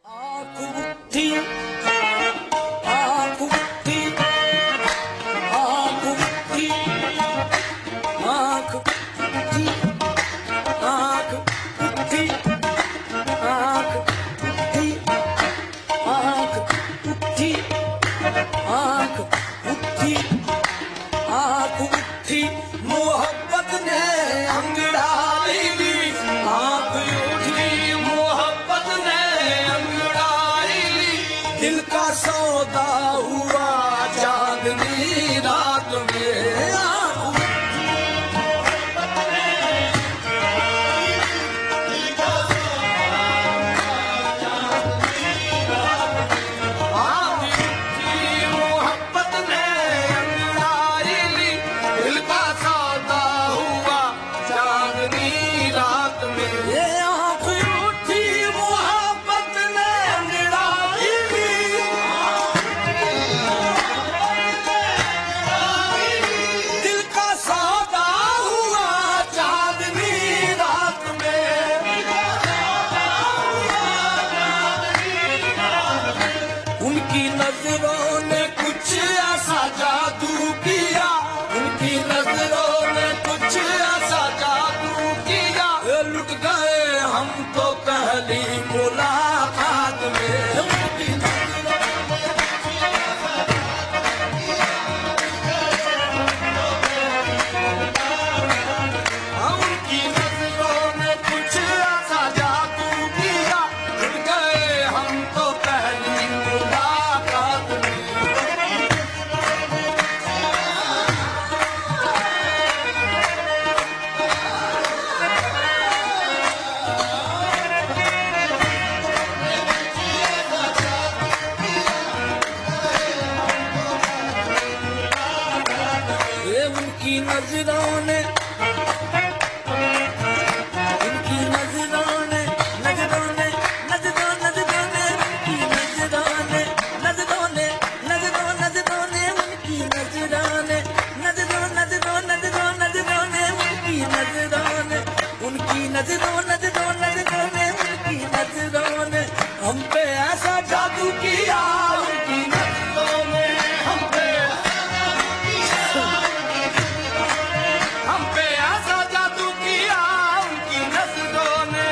मोहब्बत ने अंगड़ाई ली, आंख उठी मोहब्बत ने अंगड़ाई ली, दिल का सौदा हुआ चांदनी रात में। उनकी नजरों ने कुछ ऐसा जादू किया, उनकी नजरों ने कुछ ऐसा जादू किया, लुट गए हम तो पहली मुलाकात में। उनकी नजरों ने कुछ ऐसा जादू किया, लुट गए हम तो पहली उनकी नजरों ने उनकी नजरों ने नजरों ने नजरों नजरों ने उनकी नजरों ने नजरों ने नजरों नजरों ने उनकी नजरों ने नजरों नजरों नजरों नजरों ने उनकी नजरों ने उनकी नजरों नजरों नजरों ने उनकी नजरों ने हम पे ऐसा जादू किया, उनकी नजरों ने हम पे ऐसा जादू किया, उनकी नजरों ने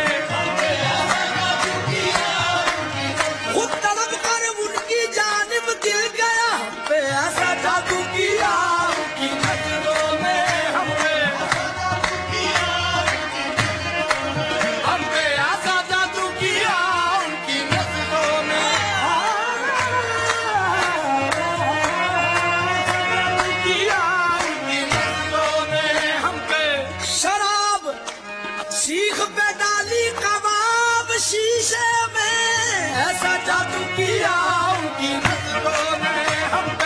खुद तलब कर उनकी जानिब दिल गया, हम पे ऐसा जादू किया, उनकी नजरों ने हम पे ऐसा जादू किया, उनकी नजरों ने किया, उनकी नजरों ने हम पे शराब सीख पे डाली कबाब शीशे में, ऐसा जादू किया, उनकी नजरों ने हम पे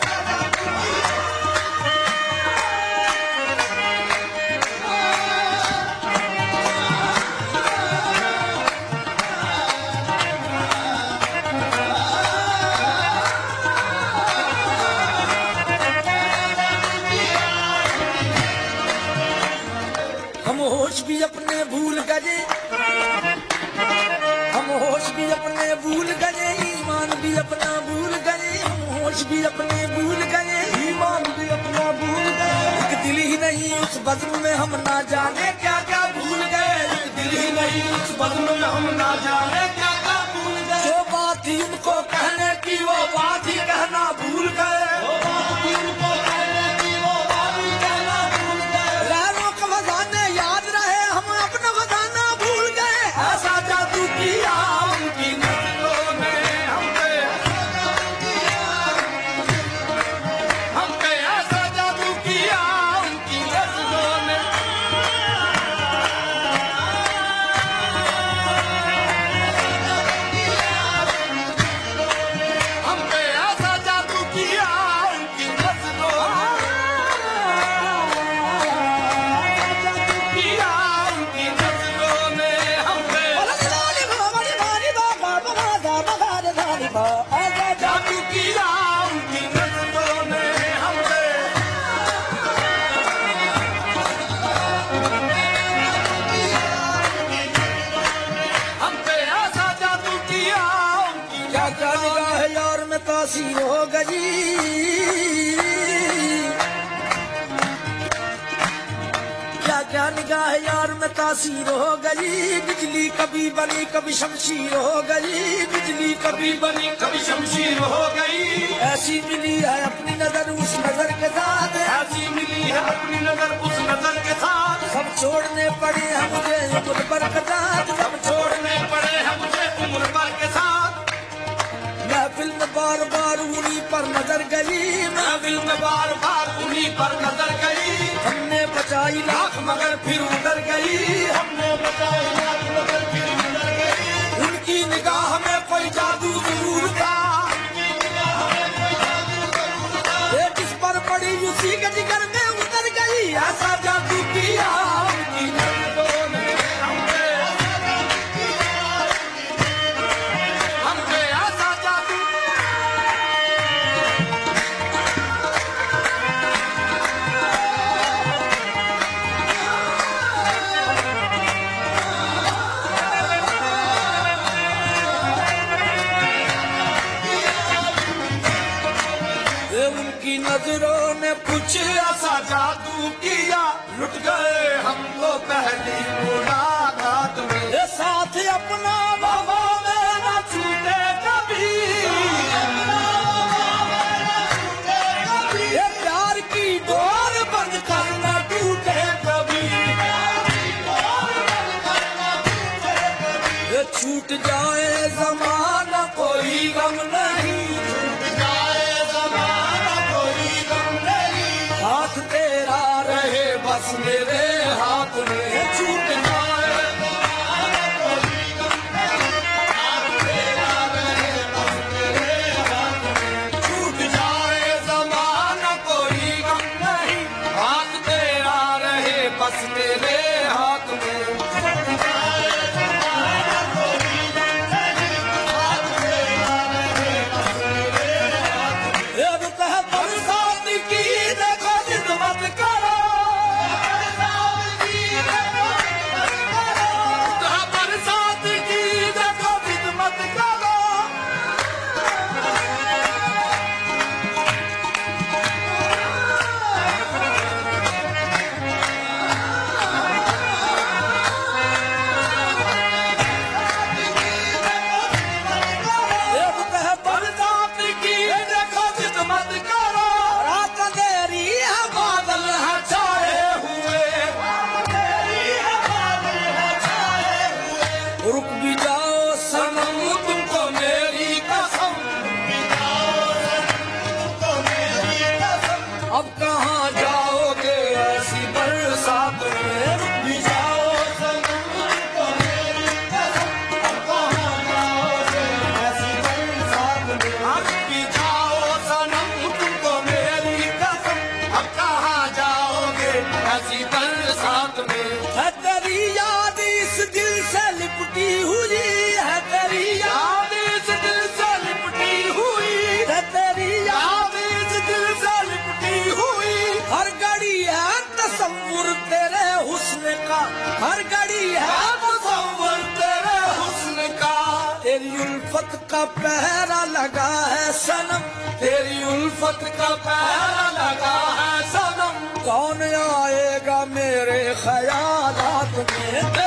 हम होश भी अपने भूल गए, हम होश भी अपने भूल गए, ईमान भी अपना भूल गए, हम होश भी अपने भूल गए, ईमान भी अपना भूल गए, एक दिल ही नहीं उस बज़्म में हम ना जाने क्या क्या भूल गए, एक दिल ही नहीं उस बज़्म में हम ना जाने क्या क्या भूल गए, जो बात थी उनको कहने की वो बात ही कहना भूल गए, वो बात थी उनको कहने की वो बात ही कहना भूल गए, लहरों का खजाने याद रहे हम अपना खजाना भूल गए, ऐसा जादू किया, उनकी नजरों ने हम पे ऐसा जादू किया, उनकी नजरों ने हम पे ऐसा जादू किया, उनकी नजरों किया, उनकी नजरों ने हम पे ऐसा जादू किया, उनकी नजरों ने हम पे ऐसा जादू किया। तासीर हो गई। क्या क्या निगाह यार में तासीर हो गई। बिजली कभी बनी कभी शमशीर हो गई। बिजली कभी बनी कभी शमशीर हो गई। ऐसी मिली है अपनी नजर उस नजर के साथ। ऐसी मिली है अपनी नजर उस नजर के साथ। सब छोड़ने पड़े हैं मुझे उम्र भर के साथ। सब छोड़ने पड़े हैं मुझे उम्र भर के साथ। महफिल में बार बार उन्हीं पर नजर गई। महफिल में बार बार उन्हीं पर नजर गई। हमने बचाई लाख मगर फिर उधर गई। हमने बचाई लाख मगर फिर उधर गई। उनकी निगाह में कोई जादू जरूर था। ये जिस पर पड़ी उसी के जिगर में उतर गई। ऐसा जादू किया उनकी नजरों ने हमने ऐसा जादू। उनकी नजरों ने कुछ ऐसा जादू किया। लुट गए हम तो पहली मुलाकात में। ये साथ अपना बाबा में न छूटे कभी। ये प्यार की डोर बंद कर न टूटे कभी। ये छूट जाए जमाना कोई गम नहीं। हाथ तेरा रहे बस मेरे हाथ में। छूट जाए छूट जाए ज़माना कोई गम नहीं। हाथ तेरा रहे बस मेरे हाथ में। रुक भी जाओ सनम तुमको मेरी कसम। अब कहाँ जाओगे ऐसी बरसात में। रुक भी जाओ सनम तुमको मेरी कसम। अब कहाँ जाओगे ऐसी बरसात में। रुक भी जाओ सनम तुमको मेरी कसम। अब कहाँ जाओगे ऐसी बरसात में। है तेरी याद इस दिल से लिपटी हुई। है तेरी याद इस दिल से लिपटी हुई। है तेरी याद इस दिल से लिपटी हुई। हर घड़ी है तसव्वुर तेरे हुस्न का। हर घड़ी है तसव्वुर तेरे हुस्न का। तेरी उल्फत का पहरा लगा है सनम। तेरी उल्फत का पहरा लगा है सनम। कौन आएगा मेरे ख्यालात में।